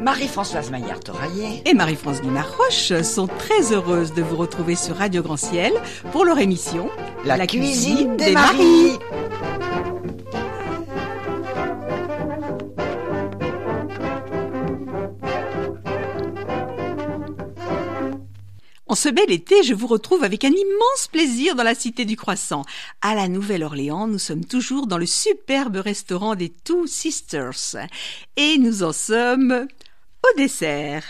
Marie-Françoise Maillard-Toraillet et Marie-France Guimard-Roche sont très heureuses de vous retrouver sur Radio Grand Ciel pour leur émission La cuisine des Maries. En ce bel été, je vous retrouve avec un immense plaisir dans la cité du croissant. À la Nouvelle-Orléans, nous sommes toujours dans le superbe restaurant des Two Sisters. Et nous en sommes au dessert.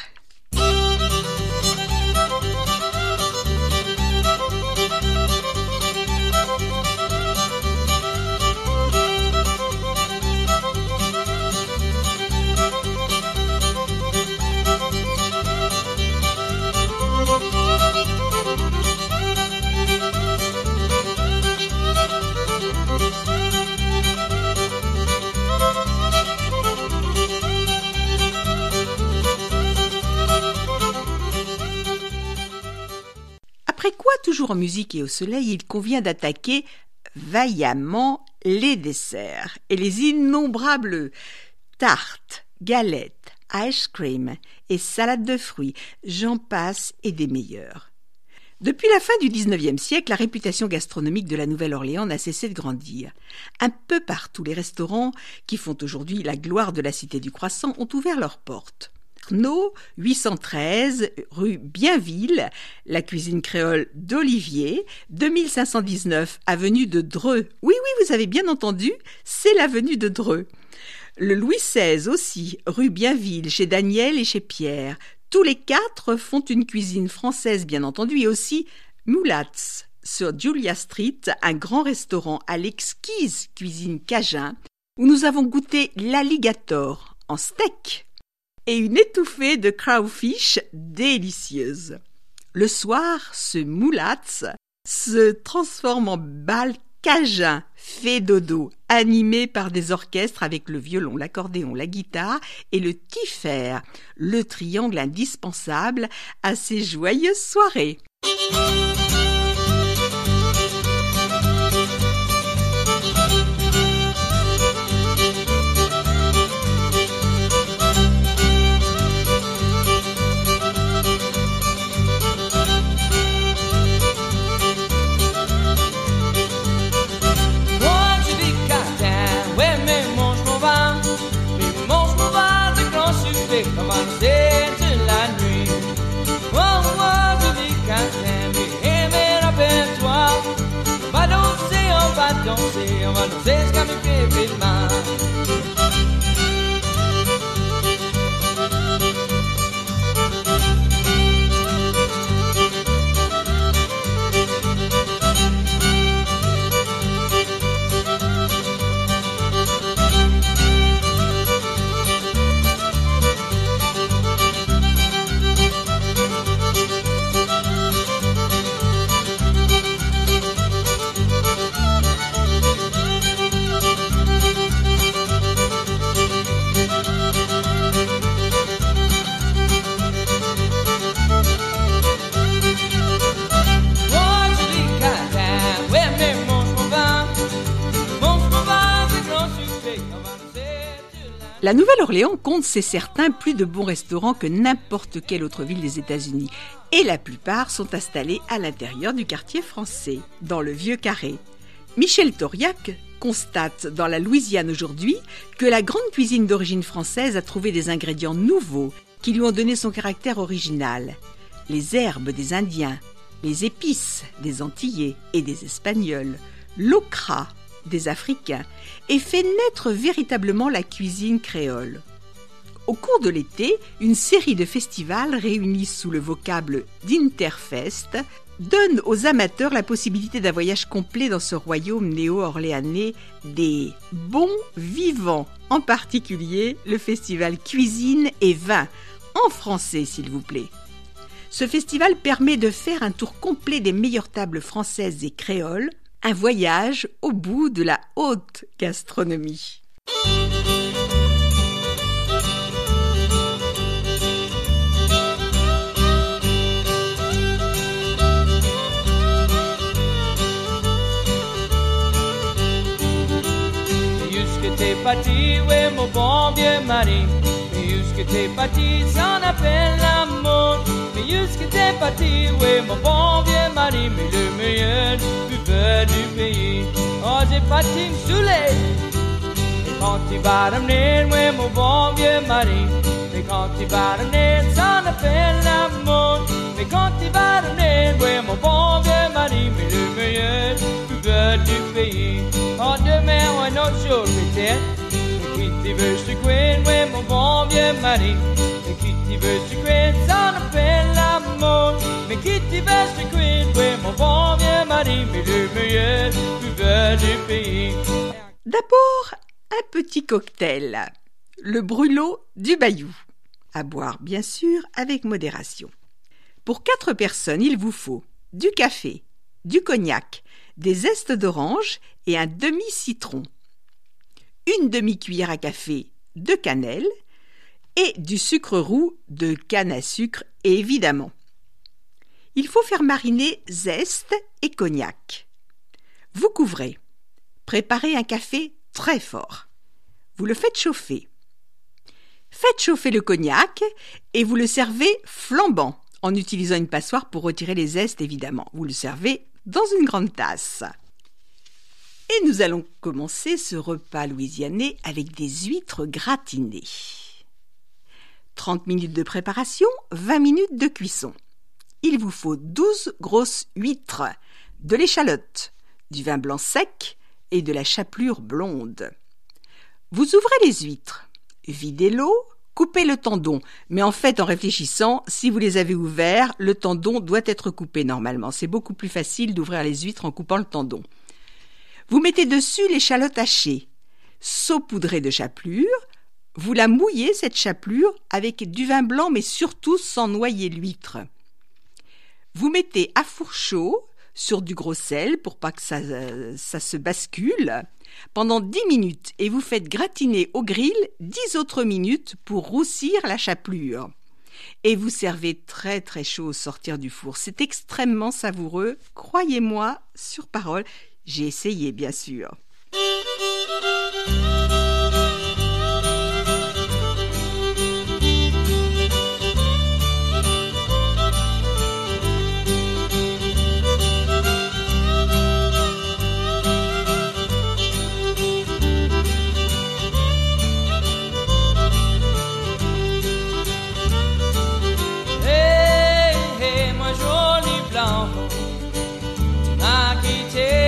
Après quoi, toujours en musique et au soleil, il convient d'attaquer vaillamment les desserts et les innombrables tartes, galettes, ice cream et salades de fruits, j'en passe et des meilleurs. Depuis la fin du XIXe siècle, la réputation gastronomique de la Nouvelle-Orléans n'a cessé de grandir. Un peu partout, les restaurants qui font aujourd'hui la gloire de la cité du croissant ont ouvert leurs portes. Arnaud, 813 rue Bienville, la cuisine créole d'Olivier, 2519 avenue de Dreux. Oui, vous avez bien entendu, c'est l'avenue de Dreux. Le Louis XVI aussi, rue Bienville, chez Daniel et chez Pierre. Tous les quatre font une cuisine française, bien entendu, et aussi Moulat's, sur Julia Street, un grand restaurant à l'exquise cuisine cajun, où nous avons goûté l'alligator en steak et une étouffée de crawfish délicieuse. Le soir, ce Moulat's se transforme en bal cajun fait dodo, animé par des orchestres avec le violon, l'accordéon, la guitare et le tiffer, le triangle indispensable à ces joyeuses soirées. On va danser jusqu'à me péper le main. La Nouvelle-Orléans compte, c'est certain, plus de bons restaurants que n'importe quelle autre ville des États-Unis. Et la plupart sont installés à l'intérieur du quartier français, dans le Vieux Carré. Michel Tauriac constate dans la Louisiane aujourd'hui que la grande cuisine d'origine française a trouvé des ingrédients nouveaux qui lui ont donné son caractère original. Les herbes des Indiens, les épices des Antillais et des Espagnols, l'okra des Africains, et fait naître véritablement la cuisine créole. Au cours de l'été, une série de festivals réunis sous le vocable d'Interfest donne aux amateurs la possibilité d'un voyage complet dans ce royaume néo-orléanais des bons vivants, en particulier le festival Cuisine et Vin, en français s'il vous plaît. Ce festival permet de faire un tour complet des meilleures tables françaises et créoles, un voyage au bout de la haute gastronomie. T'es parti, ouais, mon bon vieux mari. jusque t'es parti, ça en appelle l'amour. Mais jusque t'es parti, oui, mon bon vieux mari, mais le meilleur buveur du pays. Oh, j'ai parti me saouler. Et quand tu vas ramener, oui, mon bon vieux mari. Mais quand tu vas ramener, ça en appelle l'amour. Mais quand tu vas ramener, oui, mon bon vieux mari, mais le meilleur buveur du pays. Oh, demain, ou un autre jour, peut-être. Qui veut se couper, oui, mon bon vieux mari. Mais qui veut se couper, ça en appelle l'amour. Mais qui veut se couper, oui, mon bon vieux mari, mais le meilleur buveur du pays. D'abord, un petit cocktail, le brûlot du Bayou. À boire, bien sûr, avec modération. Pour 4 personnes, il vous faut du café, du cognac, des zestes d'orange et un demi-citron. Une demi-cuillère à café de cannelle et du sucre roux de canne à sucre, évidemment. Il faut faire mariner zeste et cognac. Vous couvrez. Préparez un café très fort. Vous le faites chauffer. Faites chauffer le cognac et vous le servez flambant en utilisant une passoire pour retirer les zestes, évidemment. Vous le servez dans une grande tasse. Et nous allons commencer ce repas louisianais avec des huîtres gratinées. 30 minutes de préparation, 20 minutes de cuisson. Il vous faut 12 grosses huîtres, de l'échalote, du vin blanc sec et de la chapelure blonde. Vous ouvrez les huîtres, videz l'eau, coupez le tendon. Mais en fait, en réfléchissant, si vous les avez ouverts, le tendon doit être coupé normalement. C'est beaucoup plus facile d'ouvrir les huîtres en coupant le tendon. Vous mettez dessus l'échalote hachée, saupoudrée de chapelure. Vous la mouillez, cette chapelure, avec du vin blanc, mais surtout sans noyer l'huître. Vous mettez à four chaud, sur du gros sel, pour pas que ça se bascule, pendant 10 minutes, et vous faites gratiner au grill 10 autres minutes pour roussir la chapelure. Et vous servez très très chaud au sortir du four. C'est extrêmement savoureux, croyez-moi, sur parole. J'ai essayé, bien sûr. Hey, hey, moi joli blanc, tu m'as quitté.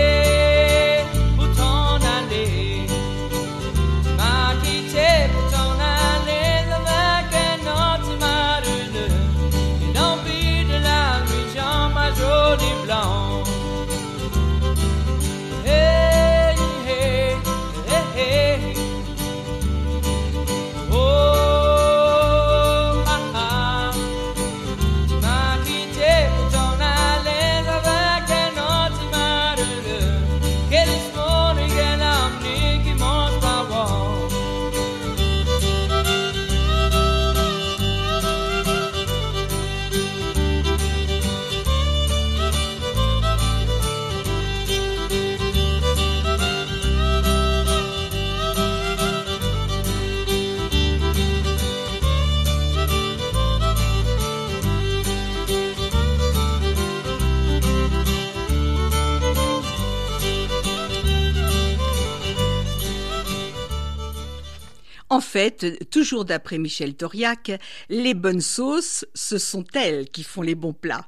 En fait, toujours d'après Michel Tauriac, les bonnes sauces, ce sont elles qui font les bons plats.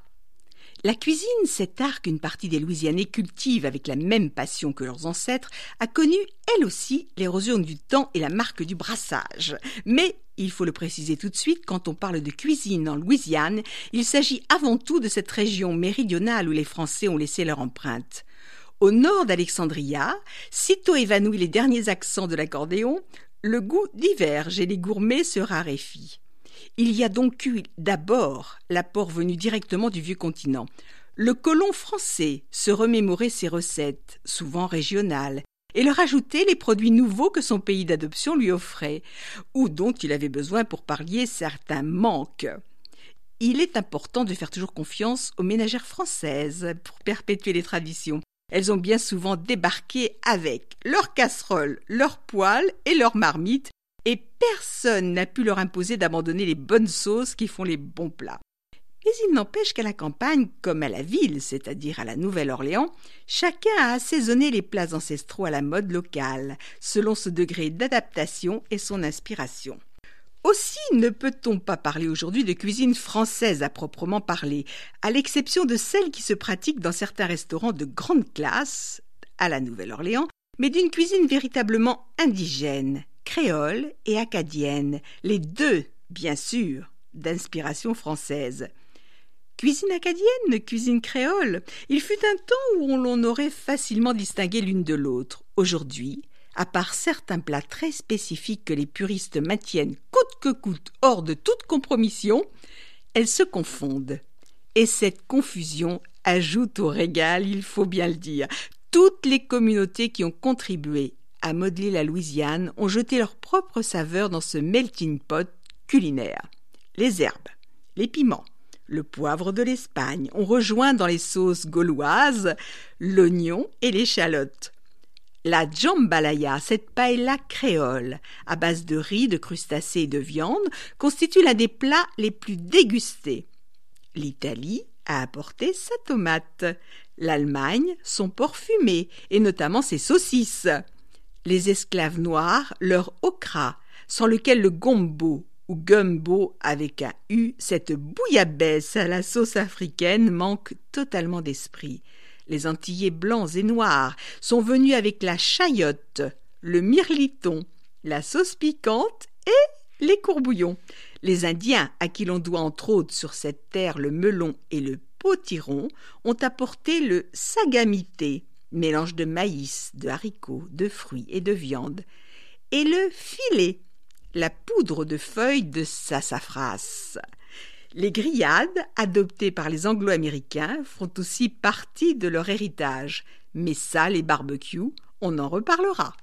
La cuisine, cet art qu'une partie des Louisianais cultive avec la même passion que leurs ancêtres, a connu, elle aussi, l'érosion du temps et la marque du brassage. Mais, il faut le préciser tout de suite, quand on parle de cuisine en Louisiane, il s'agit avant tout de cette région méridionale où les Français ont laissé leur empreinte. Au nord d'Alexandria, sitôt évanouis les derniers accents de l'accordéon, le goût diverge et les gourmets se raréfient. Il y a donc eu d'abord l'apport venu directement du vieux continent. Le colon français se remémorait ses recettes, souvent régionales, et leur ajoutait les produits nouveaux que son pays d'adoption lui offrait, ou dont il avait besoin pour pallier certains manques. Il est important de faire toujours confiance aux ménagères françaises pour perpétuer les traditions. Elles ont bien souvent débarqué avec leurs casseroles, leurs poêles et leurs marmites, et personne n'a pu leur imposer d'abandonner les bonnes sauces qui font les bons plats. Mais il n'empêche qu'à la campagne, comme à la ville, c'est-à-dire à la Nouvelle-Orléans, chacun a assaisonné les plats ancestraux à la mode locale, selon ce degré d'adaptation et son inspiration. Aussi ne peut-on pas parler aujourd'hui de cuisine française à proprement parler, à l'exception de celle qui se pratique dans certains restaurants de grande classe, à la Nouvelle-Orléans, mais d'une cuisine véritablement indigène, créole et acadienne, les deux, bien sûr, d'inspiration française. Cuisine acadienne, cuisine créole, il fut un temps où l'on aurait facilement distingué l'une de l'autre. Aujourd'hui, à part certains plats très spécifiques que les puristes maintiennent coûte que coûte hors de toute compromission, elles se confondent. Et cette confusion ajoute au régal, il faut bien le dire. Toutes les communautés qui ont contribué à modeler la Louisiane ont jeté leur propre saveur dans ce melting pot culinaire. Les herbes, les piments, le poivre de l'Espagne ont rejoint dans les sauces gauloises l'oignon et l'échalote. La jambalaya, cette paella créole, à base de riz, de crustacés et de viande, constitue l'un des plats les plus dégustés. L'Italie a apporté sa tomate, l'Allemagne son porc fumé, et notamment ses saucisses. Les esclaves noirs, leur okra, sans lequel le gombo, ou gumbo avec un U, cette bouillabaisse à la sauce africaine manque totalement d'esprit. Les Antillais blancs et noirs sont venus avec la chayotte, le mirliton, la sauce piquante et les courbouillons. Les Indiens, à qui l'on doit entre autres sur cette terre le melon et le potiron, ont apporté le sagamité, mélange de maïs, de haricots, de fruits et de viande, et le filet, la poudre de feuilles de sassafras. Les grillades, adoptées par les Anglo-Américains, font aussi partie de leur héritage. Mais ça, les barbecues, on en reparlera.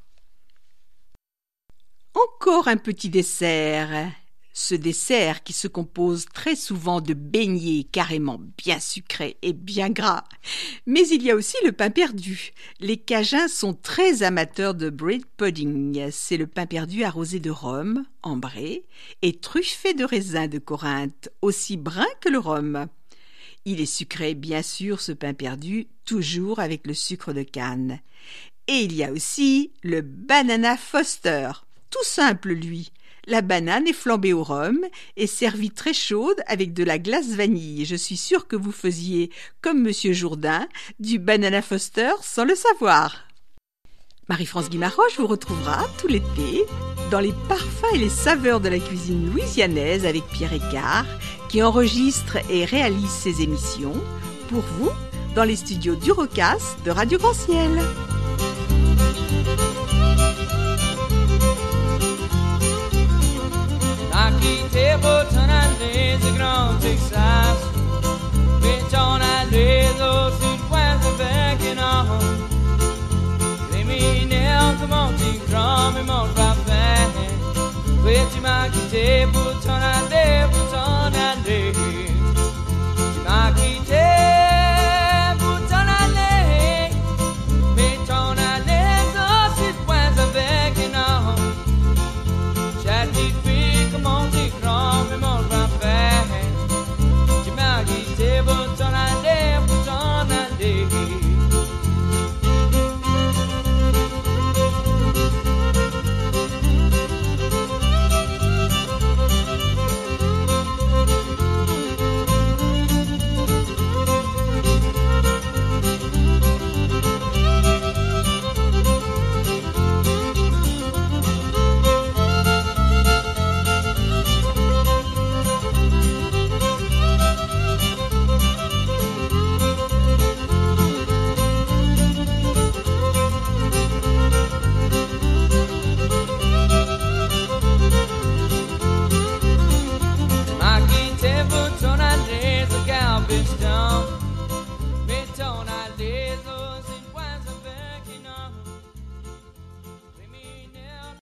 Encore un petit dessert. Ce dessert qui se compose très souvent de beignets carrément bien sucrés et bien gras. Mais il y a aussi le pain perdu. Les Cajuns sont très amateurs de bread pudding. C'est le pain perdu arrosé de rhum, ambré, et truffé de raisins de Corinthe, aussi brun que le rhum. Il est sucré, bien sûr, ce pain perdu, toujours avec le sucre de canne. Et il y a aussi le banana foster. Tout simple, lui. La banane est flambée au rhum et servie très chaude avec de la glace vanille. Je suis sûre que vous faisiez, comme Monsieur Jourdain, du banana foster sans le savoir. Marie-France Guimaroche vous retrouvera tout l'été dans les parfums et les saveurs de la cuisine louisianaise avec Pierre Écart, qui enregistre et réalise ses émissions pour vous dans les studios du Rocas de Radio Grand Ciel. Quitté Botanalis de Grand Texas, mais on allait au sud-ouest de Beckenham. Les mineurs commentent, ils crament et mangent pas faim. Oui, tu m'as quitté pour